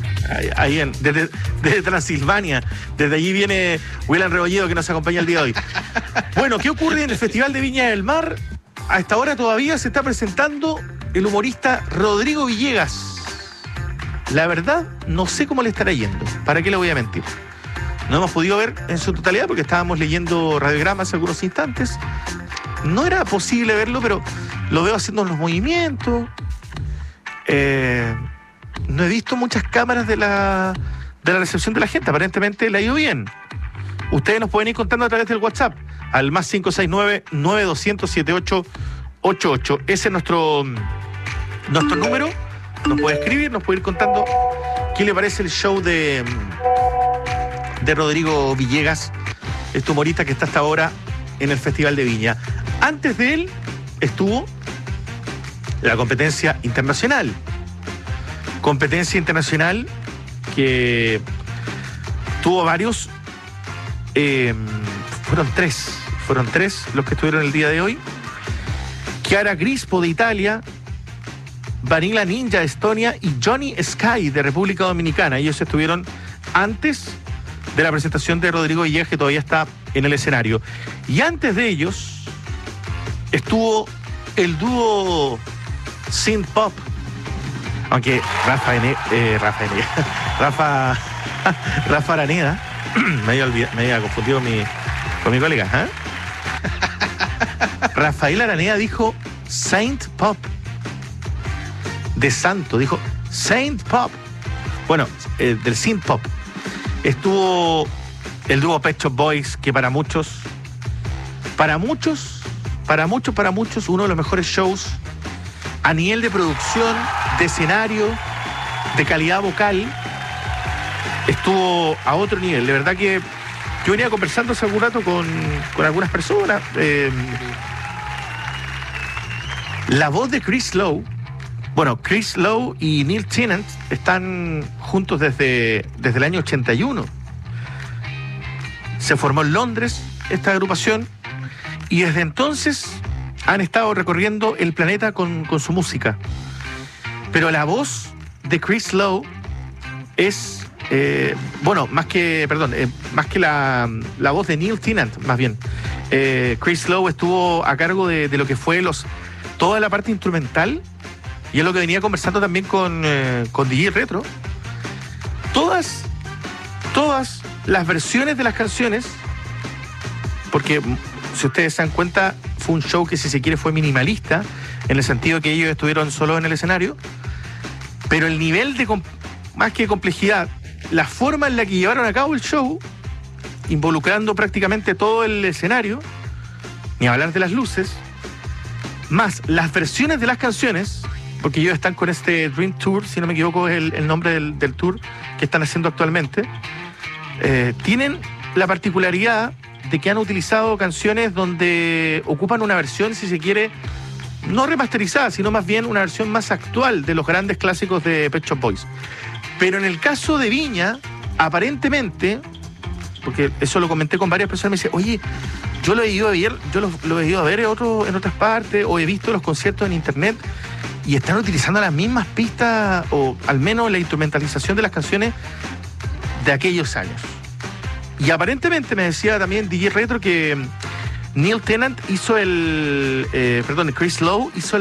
Desde Transilvania. Desde allí viene William Rebolledo, que nos acompaña el día de hoy. Bueno, ¿qué ocurre en el Festival de Viña del Mar? A esta hora todavía se está presentando el humorista Rodrigo Villegas. La verdad, no sé cómo le estará yendo. ¿Para qué le voy a mentir? No hemos podido ver en su totalidad porque estábamos leyendo radiogramas hace algunos instantes. No era posible verlo, pero lo veo haciendo unos movimientos. No he visto muchas cámaras de la recepción de la gente. Aparentemente le ha ido bien. Ustedes nos pueden ir contando a través del WhatsApp al más 569-9200-7888. Ese es nuestro número. Nos puede escribir, nos puede ir contando qué le parece el show de Rodrigo Villegas, este humorista que está hasta ahora en el Festival de Viña. Antes de él estuvo la competencia internacional. Competencia internacional que tuvo varios. Fueron tres los que estuvieron el día de hoy. Chiara Grispo de Italia, Vanilla Ninja de Estonia y Johnny Sky de República Dominicana. Ellos estuvieron antes de la presentación de Rodrigo Villegas, que todavía está en el escenario. Y antes de ellos estuvo el dúo Synth Pop, aunque Rafa Araneda me había confundido con mi colega, ¿eh? Rafael Araneda dijo Saint Pop, de santo, dijo Saint Pop. Bueno, del Synth Pop. Estuvo el dúo Pet Shop Boys, que para muchos, uno de los mejores shows a nivel de producción, de escenario, de calidad vocal. Estuvo a otro nivel. De verdad que yo venía conversando hace algún rato con algunas personas. La voz de Chris Lowe. Bueno, Chris Lowe y Neil Tennant están juntos desde el año 81. Se formó en Londres esta agrupación y desde entonces han estado recorriendo el planeta con su música. Pero la voz de Chris Lowe es, más que la voz de Neil Tennant, más bien. Chris Lowe estuvo a cargo de lo que fue toda la parte instrumental. Y es lo que venía conversando también con DJ Retro. Todas las versiones de las canciones, porque si ustedes se dan cuenta, fue un show que, si se quiere, fue minimalista, en el sentido que ellos estuvieron solos en el escenario, pero el nivel de, más que complejidad, la forma en la que llevaron a cabo el show, involucrando prácticamente todo el escenario, ni hablar de las luces, más las versiones de las canciones, porque ellos están con este Dream Tour, si no me equivoco es el nombre del tour que están haciendo actualmente. Tienen la particularidad de que han utilizado canciones donde ocupan una versión, si se quiere, no remasterizada, sino más bien una versión más actual de los grandes clásicos de Pet Shop Boys. Pero en el caso de Viña, aparentemente, porque eso lo comenté con varias personas, me dice, oye, yo lo he ido a ver en otras partes, o he visto los conciertos en internet, y están utilizando las mismas pistas, o al menos la instrumentalización de las canciones de aquellos años. Y aparentemente me decía también DJ Retro que Neil Tennant hizo Chris Lowe hizo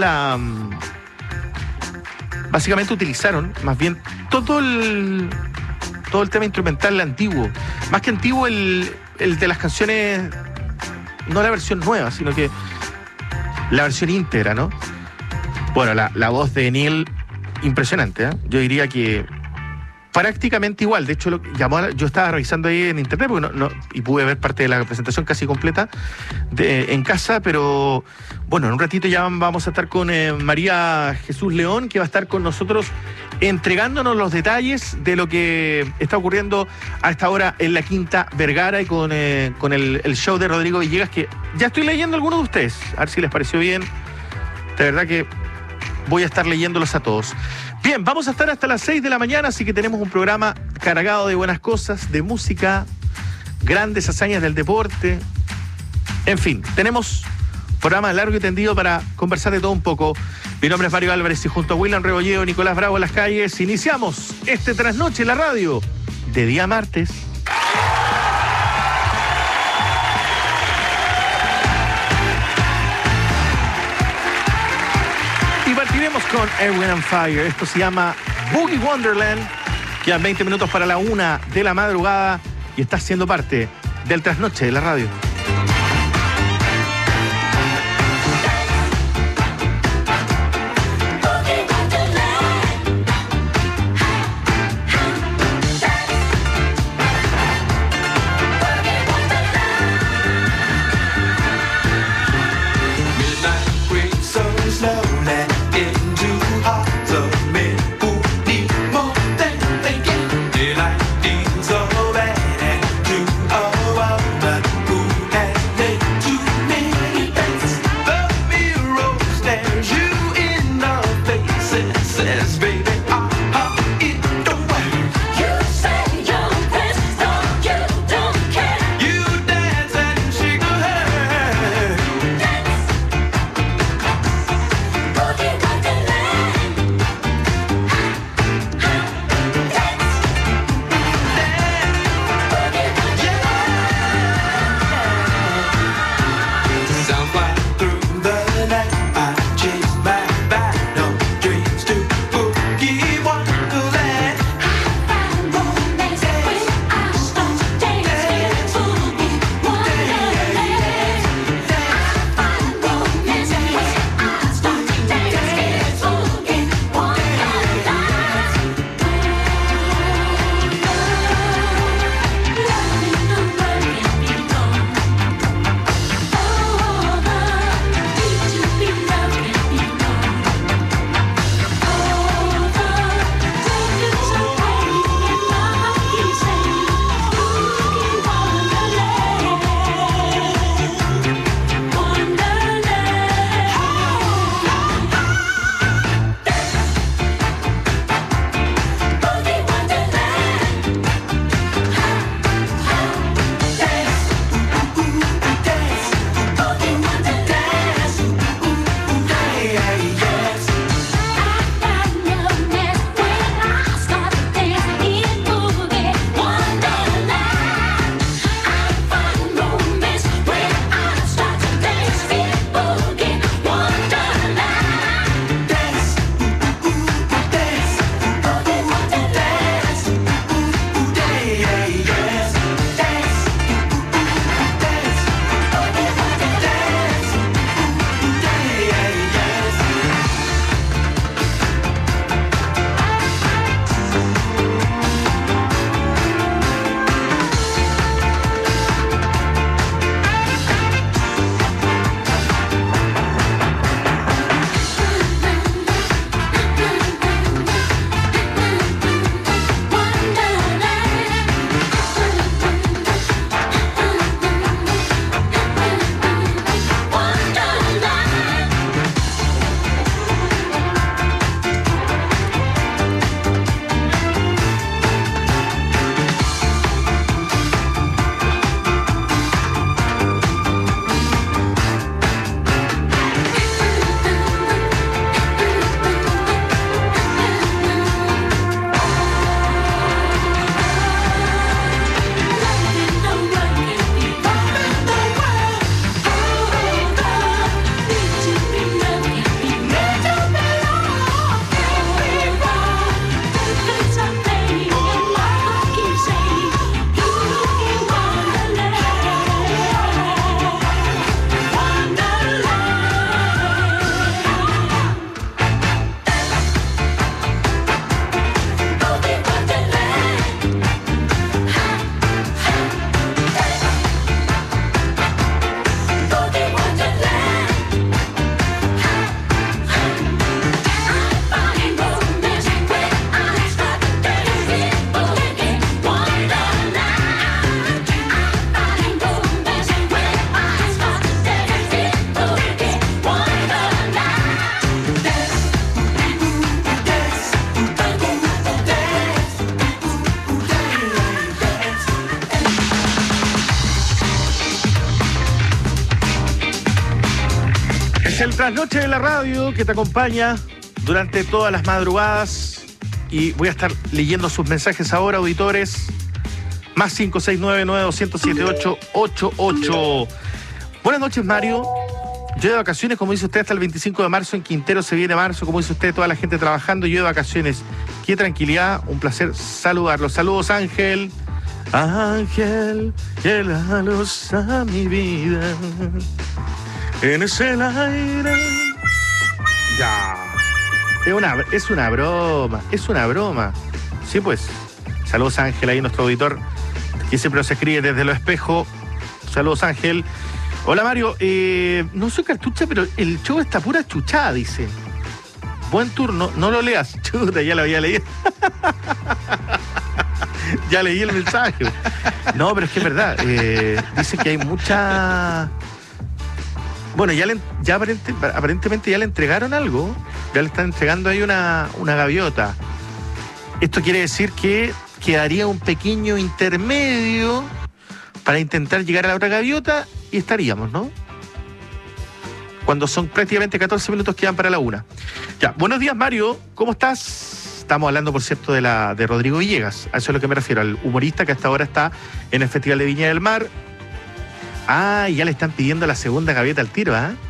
básicamente utilizaron más bien todo el tema instrumental antiguo. Más que antiguo, el de las canciones, no la versión nueva, sino que la versión íntegra, ¿no? Bueno, la voz de Neil, impresionante, ¿eh? Yo diría que prácticamente igual. De hecho, yo estaba revisando ahí en internet y pude ver parte de la presentación casi completa en casa, pero bueno, en un ratito ya vamos a estar con María Jesús León, que va a estar con nosotros entregándonos los detalles de lo que está ocurriendo a esta hora en la Quinta Vergara y con el show de Rodrigo Villegas, que ya estoy leyendo algunos de ustedes, a ver si les pareció bien. De verdad que voy a estar leyéndolos a todos. Bien, vamos a estar hasta las 6 de la mañana, así que tenemos un programa cargado de buenas cosas, de música, grandes hazañas del deporte. En fin, tenemos programa largo y tendido para conversar de todo un poco. Mi nombre es Mario Álvarez y junto a William Rebolleo, Nicolás Bravo en las calles, iniciamos este Trasnoche en la radio de día martes. Y partiremos con Erwin and Fire. Esto se llama Boogie Wonderland. Quedan 20 minutos para la 1 de la madrugada y estás siendo parte del Trasnoche de la radio. Daylight deeds are bad and do a woman. Es el trasnoche de la radio que te acompaña durante todas las madrugadas y voy a estar leyendo sus mensajes ahora, auditores. Más 569-9207-888. Buenas noches, Mario. Yo de vacaciones, como dice usted, hasta el 25 de marzo. En Quintero se viene marzo, como dice usted, toda la gente trabajando. Yo de vacaciones. Qué tranquilidad, un placer saludarlos. Saludos, Ángel. Ángel, lleva la luz a mi vida. En ese aire. Ya. Es una broma. Sí, pues. Saludos, Ángel, ahí nuestro auditor, que siempre nos escribe desde Los Espejos. Saludos, Ángel. Hola, Mario. No soy cartucha, pero el show está pura chuchada, dice. Buen turno, no lo leas. Chuta, ya lo había leído. Ya leí el mensaje. No, pero es que es verdad. Dice que hay mucha... Bueno, ya aparentemente ya le entregaron algo. Ya le están entregando ahí una gaviota. Esto quiere decir que quedaría un pequeño intermedio para intentar llegar a la otra gaviota y estaríamos, ¿no? Cuando son prácticamente 14 minutos quedan para la 1. Ya, buenos días, Mario. ¿Cómo estás? Estamos hablando, por cierto, de Rodrigo Villegas. A eso es a lo que me refiero, al humorista que hasta ahora está en el Festival de Viña del Mar. Ah, ya le están pidiendo la segunda gaviota al tiro, ¿ah?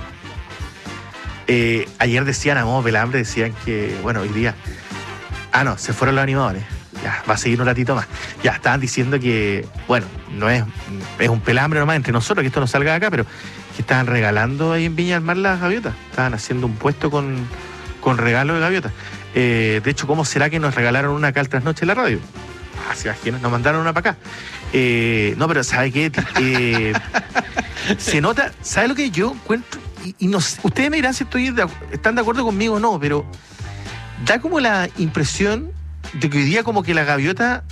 Ayer decían, a modo pelambre, decían que, bueno, hoy día... Ah, no, se fueron los animadores. Ya, va a seguir un ratito más. Ya, estaban diciendo que, bueno, no es un pelambre nomás entre nosotros, que esto no salga de acá, pero que estaban regalando ahí en Viña del Mar las gaviotas. Estaban haciendo un puesto con regalo de gaviotas. De hecho, ¿cómo será que nos regalaron una acá al trasnoche en la radio? Ah, se imaginan, nos mandaron una para acá. No, pero ¿sabe qué? Se nota, ¿sabe lo que yo encuentro? Y no, ustedes me dirán si están de acuerdo conmigo o no, pero da como la impresión de que hoy día como que la gaviota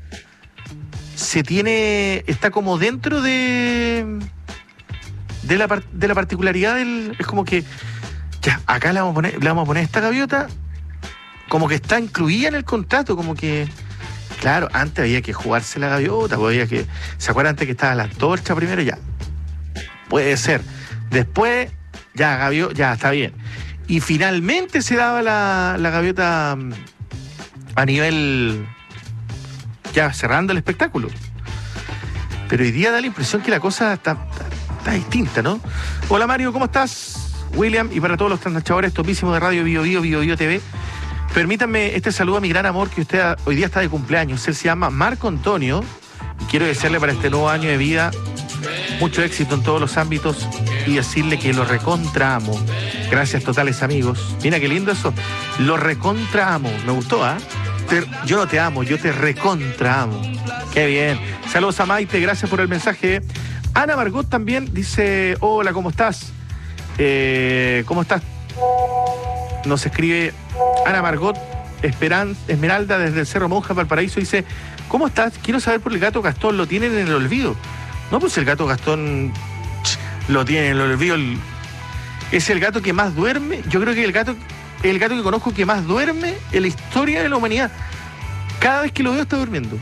está como dentro de la particularidad del... Es como que ya, acá le vamos a poner esta gaviota, como que está incluida en el contrato, como que... Claro, antes había que jugarse la gaviota, ¿se acuerdan antes que estaba la antorcha primero? Ya, puede ser. Después, ya está bien. Y finalmente se daba la gaviota a nivel... Ya cerrando el espectáculo. Pero hoy día da la impresión que la cosa está distinta, ¿no? Hola, Mario, ¿cómo estás? William, y para todos los trasnochadores topísimos de Radio Bio TV, permítanme este saludo a mi gran amor, que usted hoy día está de cumpleaños. Él se llama Marco Antonio y quiero desearle para este nuevo año de vida mucho éxito en todos los ámbitos y decirle que lo recontra amo. Gracias totales, amigos. Mira qué lindo eso. Lo recontra amo. Me gustó, ¿ah? Yo no te amo, yo te recontra amo. Qué bien. Saludos a Maite, gracias por el mensaje. Ana Margot también dice, hola, ¿cómo estás? ¿Cómo estás? Nos escribe Ana Margot Esmeralda desde el Cerro Monja, Valparaíso. Dice, ¿cómo estás? Quiero saber por el gato Gastón. ¿Lo tienen en el olvido? No, pues el gato Gastón lo tiene en el olvido. Es el gato que más duerme. Yo creo que el gato que conozco que más duerme en la historia de la humanidad. Cada vez que lo veo está durmiendo.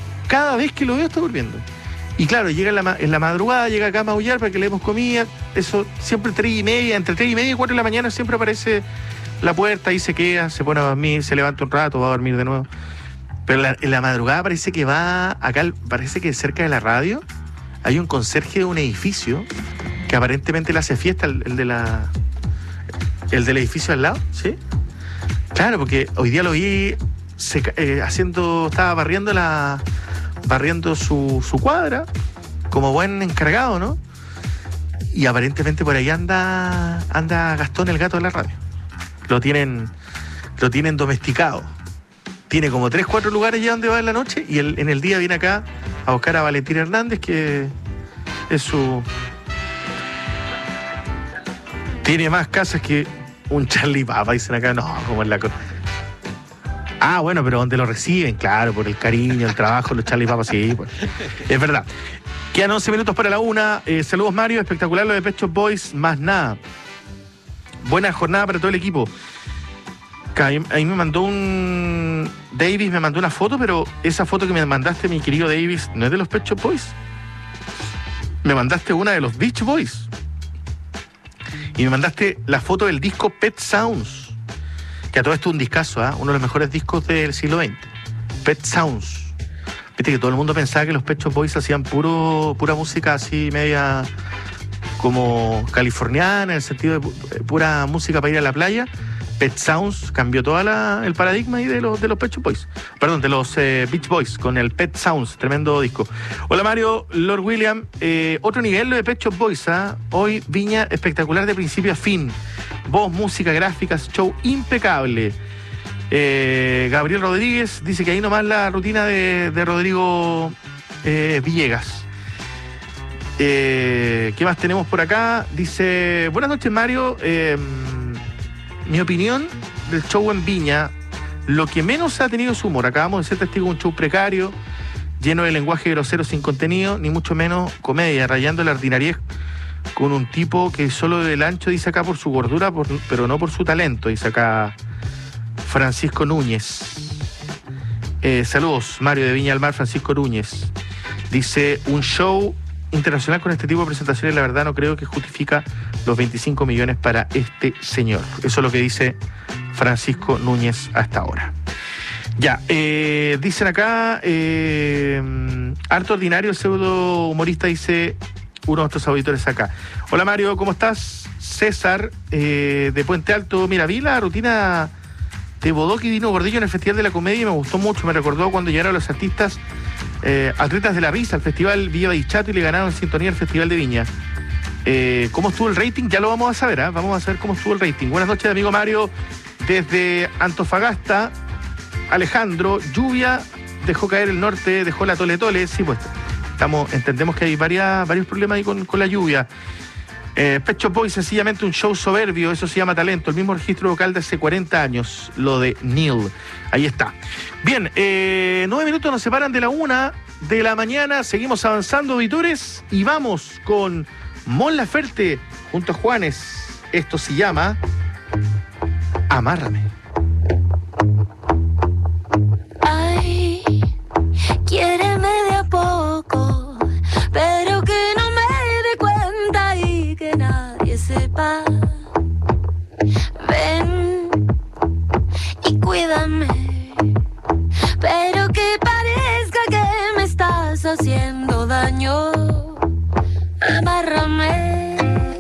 Y claro, llega en la madrugada, llega acá a maullar para que le demos comida. Eso siempre entre 3:30 y 4 de la mañana siempre aparece la puerta y se queda, se pone a dormir, se levanta un rato, va a dormir de nuevo. Pero en la madrugada parece que parece que cerca de la radio hay un conserje de un edificio que aparentemente le hace fiesta el del edificio al lado, ¿sí? Claro, porque hoy día lo vi estaba barriendo su cuadra como buen encargado, ¿no? Y aparentemente por ahí anda Gastón, el gato de la radio. Lo tienen domesticado. Tiene como 3-4 lugares ya donde va en la noche y en el día viene acá a buscar a Valentín Hernández, que es su... Tiene más casas que un Charlie Papa, dicen acá. No, como en la... Ah, bueno, pero donde lo reciben, claro, por el cariño, el trabajo, los Charlie Papa, sí, pues. Es verdad. Quedan 11 minutos para la 1. Saludos, Mario. Espectacular lo de Pet Shop Boys. Más nada. Buena jornada para todo el equipo. Ahí me mandó Davis me mandó una foto, pero esa foto que me mandaste, mi querido Davis, ¿no es de los Pet Shop Boys? Me mandaste una de los Beach Boys. Y me mandaste la foto del disco Pet Sounds, que a todo esto es un discazo, uno de los mejores discos del siglo XX. Pet Sounds. Viste que todo el mundo pensaba que los Pet Shop Boys hacían pura música así media como californiana, en el sentido de pura música para ir a la playa. Pet Sounds cambió todo el paradigma ahí de los Pet Shop Boys. Perdón, de los Beach Boys con el Pet Sounds, tremendo disco. Hola Mario, Lord William, otro nivel lo de Pet Shop Boys, Hoy Viña espectacular de principio a fin. Voz, música, gráficas, show impecable. Gabriel Rodríguez dice que ahí nomás la rutina de Rodrigo Villegas. ¿Qué más tenemos por acá? Dice, buenas noches Mario, mi opinión del show en Viña, lo que menos ha tenido su humor. Acabamos de ser testigos de un show precario, lleno de lenguaje grosero sin contenido, ni mucho menos comedia, rayando la ordinariez con un tipo que solo del ancho dice acá por su gordura, pero no por su talento, dice acá Francisco Núñez. Saludos, Mario de Viña del Mar, Francisco Núñez. Dice, un show internacional con este tipo de presentaciones, la verdad no creo que justifica los 25 millones para este señor. Eso es lo que dice Francisco Núñez hasta ahora. Ya, dicen acá, harto ordinario, el pseudo humorista, dice uno de nuestros auditores acá. Hola Mario, ¿cómo estás? César, de Puente Alto. Mira, vi la rutina de Bodoque y Dino Gordillo en el Festival de la Comedia y me gustó mucho. Me recordó cuando llegaron los artistas Atletas de la Risa al Festival Villa Baichato y le ganaron en sintonía al Festival de Viña. ¿Cómo estuvo el rating? Ya lo vamos a saber, Vamos a saber cómo estuvo el rating. Buenas noches, amigo Mario. Desde Antofagasta, Alejandro, lluvia, dejó caer el norte, dejó la Tole Tole. Sí, pues entendemos que hay varios problemas ahí con la lluvia. Pet Shop Boys, sencillamente un show soberbio, eso se llama talento, el mismo registro vocal de hace 40 años, lo de Neil. Ahí está. Bien, 9 minutos nos separan de la 1 de la mañana, seguimos avanzando, auditores, y vamos con Mon Laferte junto a Juanes. Esto se llama Amárrame. Ay, quiéreme de a poco, pero que no me dé cuenta y que nadie sepa. Ven y cuídame, pero que parezca que me estás haciendo daño. Amárrame.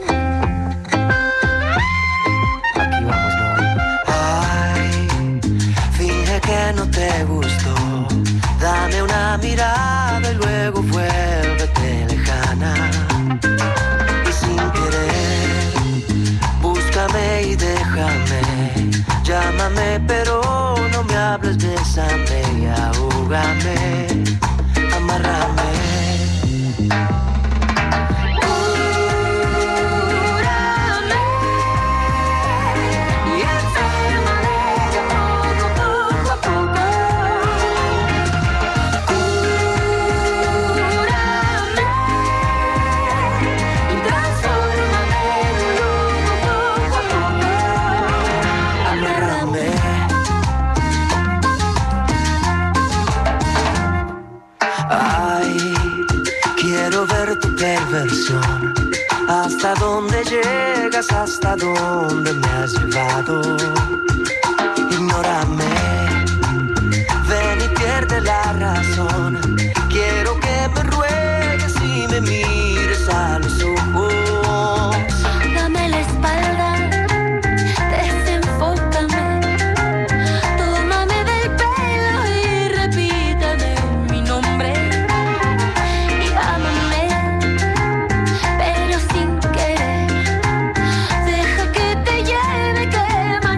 Aquí vamos, ¿no? Ay, finge que no te gustó. Dame una mirada y luego vuélvete lejana. Y sin querer, búscame y déjame. Llámame, pero no me hables, bésame y ahógame. Amárrame. Perversión, hasta dónde llegas, hasta dónde me has llevado. Ignórame, ven y pierde la razón. Quiero que me ruegues y me mires a los ojos. Dame la espalda, desenfócame, tómame del pelo y repítame mi nombre. Y ámame, pero sin querer. Deja que te lleve, que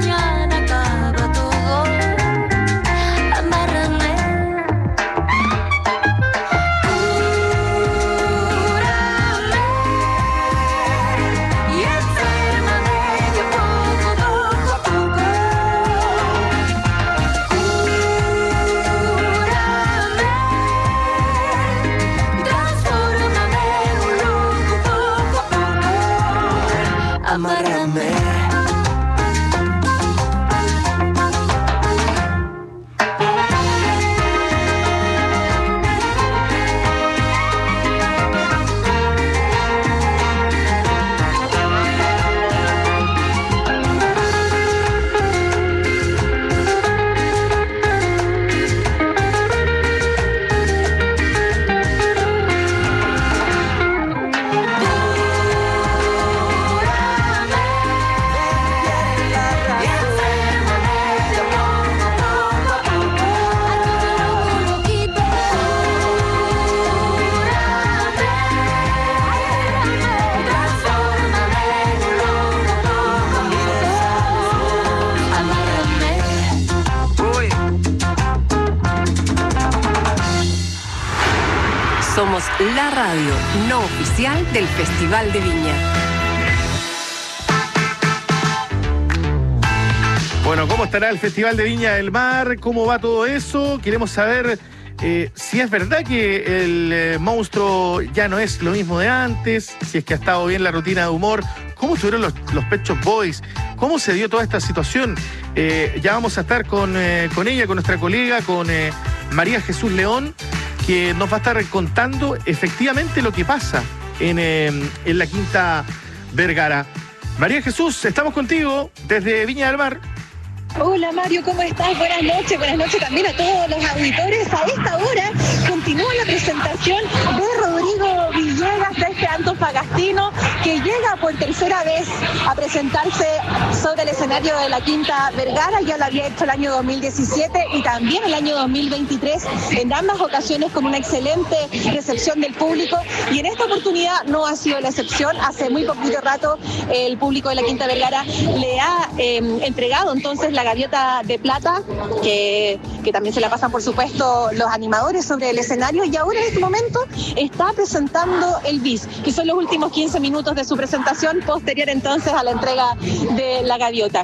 Somos la radio no oficial del Festival de Viña. Bueno, ¿cómo estará el Festival de Viña del Mar? ¿Cómo va todo eso? Queremos saber si es verdad que el monstruo ya no es lo mismo de antes, si es que ha estado bien la rutina de humor. ¿Cómo estuvieron los Pet Shop Boys? ¿Cómo se dio toda esta situación? Ya vamos a estar con ella, con nuestra colega, con María Jesús León, que nos va a estar contando efectivamente lo que pasa en la Quinta Vergara. María Jesús, estamos contigo desde Viña del Mar. Hola Mario, ¿cómo estás? Buenas noches también a todos los auditores. A esta hora continúa la presentación de Rodrigo Villegas, de este antofagastino, que llega por tercera vez a presentarse sobre el escenario de la Quinta Vergara. Ya lo había hecho el año 2017 y también el año 2023, en ambas ocasiones con una excelente recepción del público, y en esta oportunidad no ha sido la excepción. Hace muy poquito rato el público de la Quinta Vergara le ha entregado entonces la gaviota de plata, que también se la pasan por supuesto los animadores sobre el escenario, y ahora en este momento está presentando el bis, que son los últimos 15 minutos de su presentación, posterior entonces a la entrega de la gaviota.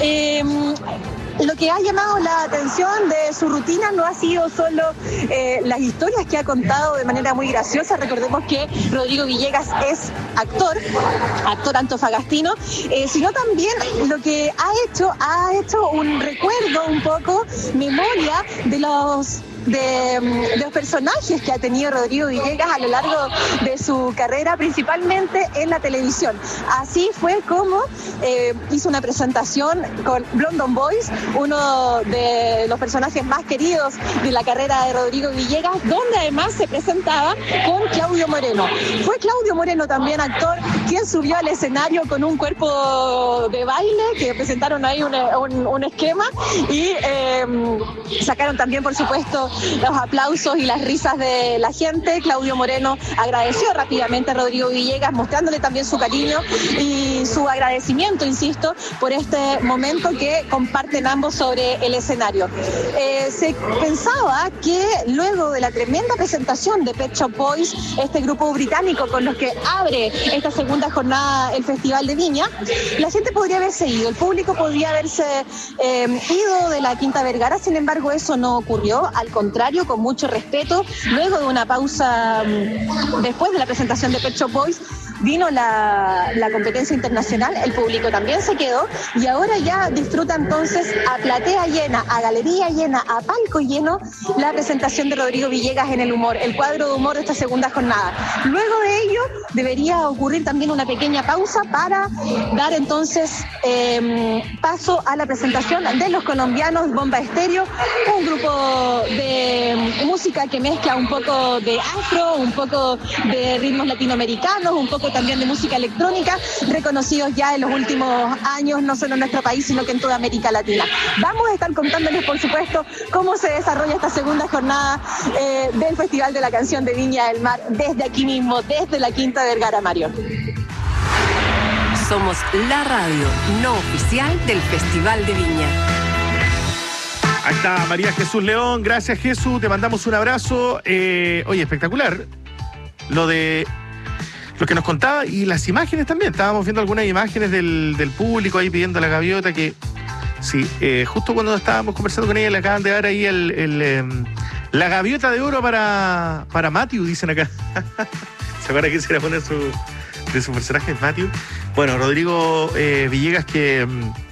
Lo que ha llamado la atención de su rutina no ha sido solo las historias que ha contado de manera muy graciosa. Recordemos que Rodrigo Villegas es actor antofagastino, sino también lo que ha hecho un recuerdo, un poco memoria de los personajes que ha tenido Rodrigo Villegas a lo largo de su carrera, principalmente en la televisión. Así fue como hizo una presentación con London Boys, uno de los personajes más queridos de la carrera de Rodrigo Villegas, donde además se presentaba con Claudio Moreno. Fue Claudio Moreno, también actor, quien subió al escenario con un cuerpo de baile, que presentaron ahí un esquema, y sacaron también, por supuesto, los aplausos y las risas de la gente. Claudio Moreno agradeció rápidamente a Rodrigo Villegas, mostrándole también su cariño y su agradecimiento, insisto, por este momento que comparten ambos sobre el escenario. Se pensaba que luego de la tremenda presentación de Pet Shop Boys, este grupo británico con los que abre esta segunda jornada el Festival de Viña, la gente podría haberse ido, el público podría haberse ido de la Quinta Vergara. Sin embargo, eso no ocurrió, al contrario, con mucho respeto. Luego de una pausa después de la presentación de Pet Shop Boys, vino la competencia internacional, el público también se quedó, y ahora ya disfruta entonces a platea llena, a galería llena, a palco lleno, la presentación de Rodrigo Villegas en el humor, el cuadro de humor de esta segunda jornada. Luego de ello debería ocurrir también una pequeña pausa para dar entonces paso a la presentación de los colombianos Bomba Estéreo, un grupo de música que mezcla un poco de afro, un poco de ritmos latinoamericanos, un poco también de música electrónica, reconocidos ya en los últimos años, no solo en nuestro país, sino que en toda América Latina. Vamos a estar contándoles, por supuesto, cómo se desarrolla esta segunda jornada del Festival de la Canción de Viña del Mar, desde aquí mismo, desde la Quinta Vergara, Mario. Somos la radio no oficial del Festival de Viña. Ahí está María Jesús León, gracias Jesús, te mandamos un abrazo. Oye, espectacular lo que nos contaba, y las imágenes también. Estábamos viendo algunas imágenes del público ahí pidiendo la gaviota, que sí, justo cuando estábamos conversando con ella le acaban de dar ahí la gaviota de oro para Matthew, dicen acá. ¿Se acuerdan que se era uno de sus personajes, Matthew? Bueno, Rodrigo Villegas, que